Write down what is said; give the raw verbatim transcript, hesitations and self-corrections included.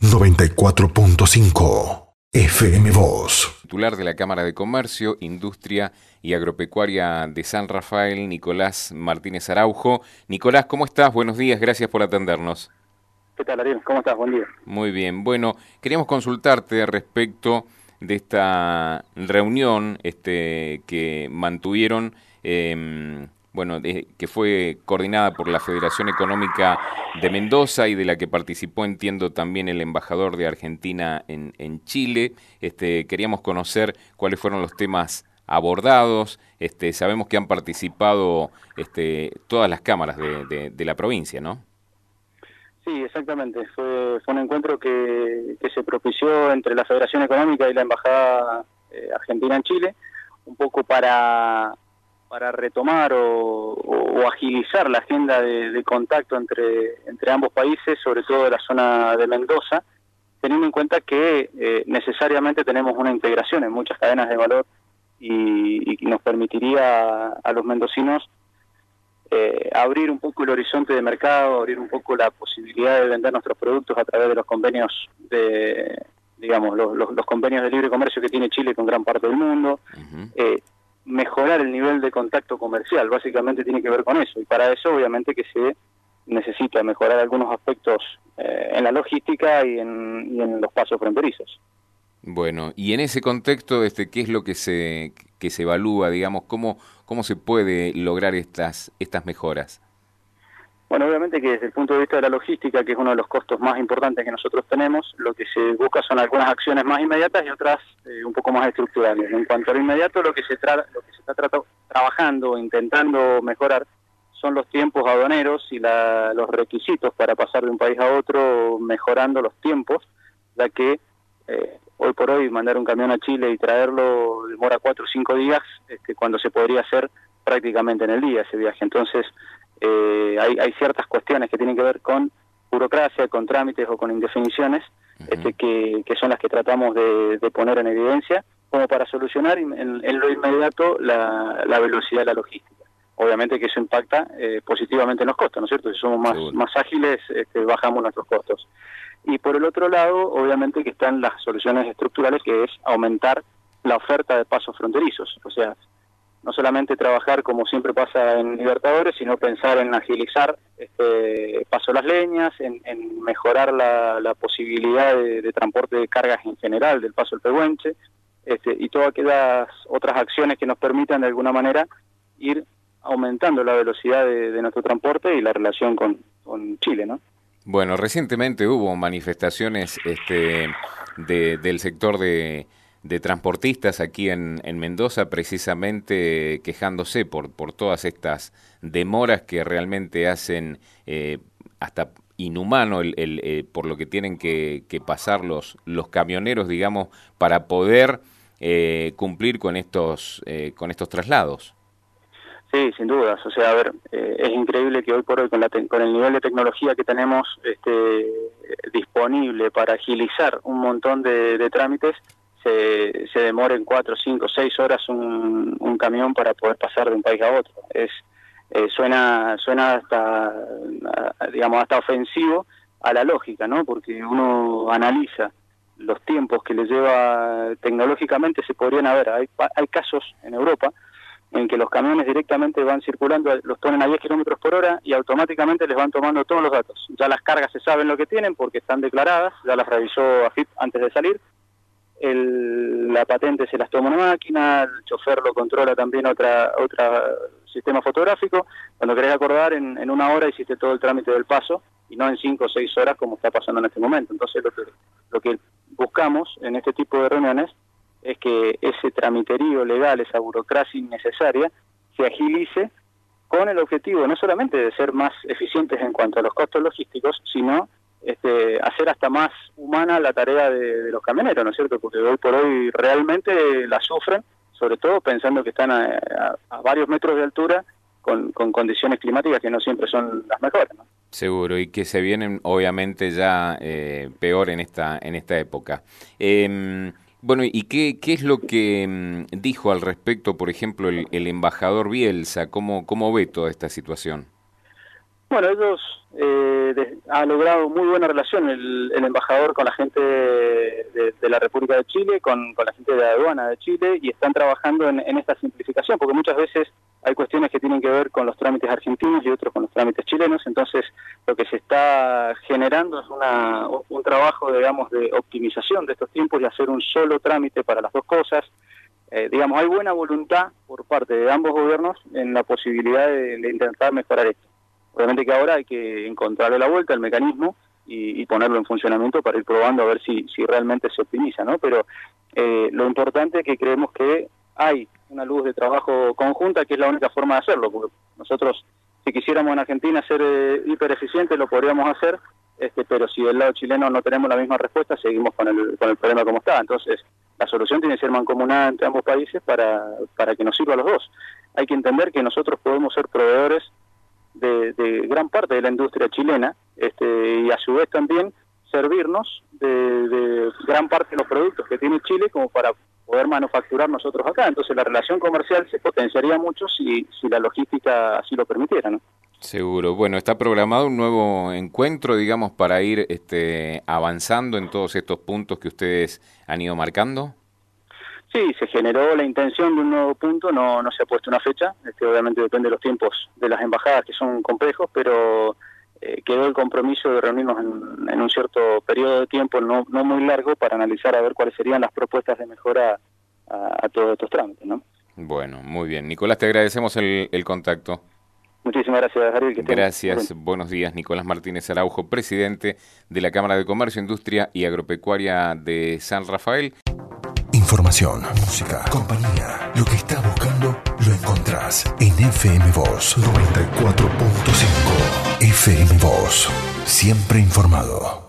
noventa y cuatro punto cinco F M Voz. Titular de la Cámara de Comercio, Industria y Agropecuaria de San Rafael, Nicolás Martínez Araujo. Nicolás, ¿cómo estás? Buenos días, gracias por atendernos. ¿Qué tal, Ariel? ¿Cómo estás? Buen día. Muy bien. Bueno, queríamos consultarte respecto de esta reunión este, que mantuvieron, eh, bueno, de, que fue coordinada por la Federación Económica de Mendoza y de la que participó, entiendo, también el embajador de Argentina en, en Chile. Este, queríamos conocer cuáles fueron los temas abordados. Este, sabemos que han participado este, todas las cámaras de, de, de la provincia, ¿no? Sí, exactamente. Fue, fue un encuentro que, que se propició entre la Federación Económica y la Embajada eh, Argentina en Chile, un poco para, para retomar o, o, o agilizar la agenda de, de contacto entre, entre ambos países, sobre todo de la zona de Mendoza, teniendo en cuenta que eh, necesariamente tenemos una integración en muchas cadenas de valor y, y nos permitiría a, a los mendocinos Eh, abrir un poco el horizonte de mercado, abrir un poco la posibilidad de vender nuestros productos a través de los convenios de, digamos, los, los, los convenios de libre comercio que tiene Chile con gran parte del mundo, uh-huh. eh, mejorar el nivel de contacto comercial, básicamente tiene que ver con eso, y para eso obviamente que se necesita mejorar algunos aspectos eh, en la logística y en, y en los pasos fronterizos. Bueno, y en ese contexto, este, ¿qué es lo que se que se evalúa, digamos, cómo cómo se puede lograr estas estas mejoras? Bueno, obviamente que desde el punto de vista de la logística, que es uno de los costos más importantes que nosotros tenemos, lo que se busca son algunas acciones más inmediatas y otras eh, un poco más estructurales. En cuanto a lo inmediato, lo que se tra lo que se está tra trabajando, intentando mejorar, son los tiempos aduaneros y la, los requisitos para pasar de un país a otro, mejorando los tiempos, ya que eh, hoy por hoy mandar un camión a Chile y traerlo demora cuatro o cinco días, este, cuando se podría hacer prácticamente en el día ese viaje. Entonces eh, hay, hay ciertas cuestiones que tienen que ver con burocracia, con trámites o con indefiniciones, uh-huh. este, que, que son las que tratamos de, de poner en evidencia, como para solucionar en, en lo inmediato la, la velocidad de la logística. Obviamente que eso impacta eh, positivamente en los costos, ¿no es cierto? Si somos más, más ágiles, este, bajamos nuestros costos. Y por el otro lado, obviamente que están las soluciones estructurales, que es aumentar la oferta de pasos fronterizos. O sea, no solamente trabajar como siempre pasa en Libertadores, sino pensar en agilizar este paso las leñas, en, en mejorar la, la posibilidad de, de transporte de cargas en general del paso del Pehuenche, este, y todas aquellas otras acciones que nos permitan de alguna manera ir aumentando la velocidad de, de nuestro transporte y la relación con, con Chile, ¿no? Bueno, recientemente hubo manifestaciones este, de, del sector de, de transportistas aquí en, en Mendoza, precisamente quejándose por, por todas estas demoras que realmente hacen eh, hasta inhumano el, el, eh, por lo que tienen que, que pasar los, los camioneros, digamos, para poder eh, cumplir con estos, eh, con estos traslados. Sí, sin dudas. O sea, a ver, eh, es increíble que hoy por hoy, con, la con el nivel de tecnología que tenemos este, disponible para agilizar un montón de, de trámites, se, se demoren cuatro, cinco, seis horas un, un camión para poder pasar de un país a otro. Es eh, suena suena hasta, digamos, hasta ofensivo a la lógica, ¿no? Porque uno analiza los tiempos que le lleva tecnológicamente, se podrían haber. Hay, hay casos en Europa en que los camiones directamente van circulando, los ponen a diez kilómetros por hora y automáticamente les van tomando todos los datos. Ya las cargas se saben lo que tienen porque están declaradas, ya las revisó A F I P antes de salir, el, la patente se las toma una máquina, el chofer lo controla también otra otra sistema fotográfico. Cuando querés acordar, en, en una hora hiciste todo el trámite del paso y no en cinco o seis horas como está pasando en este momento. Entonces lo que, lo que buscamos en este tipo de reuniones es que ese tramiterío legal, esa burocracia innecesaria, se agilice con el objetivo no solamente de ser más eficientes en cuanto a los costos logísticos, sino este, hacer hasta más humana la tarea de, de los camioneros, ¿no es cierto? Porque hoy por hoy realmente la sufren, sobre todo pensando que están a, a, a varios metros de altura con, con condiciones climáticas que no siempre son las mejores, ¿no? Seguro, y que se vienen obviamente ya eh, peor en esta, en esta época. Eh, Bueno, ¿y qué, qué es lo que mmm, dijo al respecto, por ejemplo, el, el embajador Bielsa? ¿Cómo, cómo ve toda esta situación? Bueno, ellos eh, de, ha logrado muy buena relación el, el embajador con la gente de, de la República de Chile, con, con la gente de la aduana de Chile, y están trabajando en, en esta simplificación, porque muchas veces hay cuestiones que tienen que ver con los trámites argentinos y otros con los trámites chilenos. Entonces lo que se está generando es una, un trabajo, digamos, de optimización de estos tiempos y hacer un solo trámite para las dos cosas. Eh, digamos, hay buena voluntad por parte de ambos gobiernos en la posibilidad de, de intentar mejorar esto. Obviamente que ahora hay que encontrarle la vuelta al mecanismo y, y ponerlo en funcionamiento para ir probando a ver si, si realmente se optimiza, ¿no? Pero eh, lo importante es que creemos que hay una luz de trabajo conjunta, que es la única forma de hacerlo, porque nosotros, si quisiéramos en Argentina ser eh, hiper eficientes, lo podríamos hacer, este, pero si del lado chileno no tenemos la misma respuesta, seguimos con el, con el problema como está. Entonces, la solución tiene que ser mancomunada entre ambos países para, para que nos sirva a los dos. Hay que entender que nosotros podemos ser proveedores de, de gran parte de la industria chilena, este, y a su vez también servirnos de, de gran parte de los productos que tiene Chile como para poder manufacturar nosotros acá. Entonces la relación comercial se potenciaría mucho si, si la logística así lo permitiera, ¿no? Seguro. Bueno, está programado un nuevo encuentro, digamos, para ir este, avanzando en todos estos puntos que ustedes han ido marcando. Sí, se generó la intención de un nuevo punto, no, no se ha puesto una fecha, este, obviamente depende de los tiempos de las embajadas, que son complejos, pero eh, quedó el compromiso de reunirnos en, en un cierto periodo de tiempo, no, no muy largo, para analizar a ver cuáles serían las propuestas de mejora a, a todos estos trámites, ¿no? Bueno, muy bien. Nicolás, te agradecemos el, el contacto. Muchísimas gracias, Ariel. Que Gracias, bien. Buenos días. Nicolás Martínez Araujo, presidente de la Cámara de Comercio, Industria y Agropecuaria de San Rafael. Información, música, compañía. Lo que estás buscando lo encontrás en F M Voz noventa y cuatro punto cinco. F M Voz, siempre informado.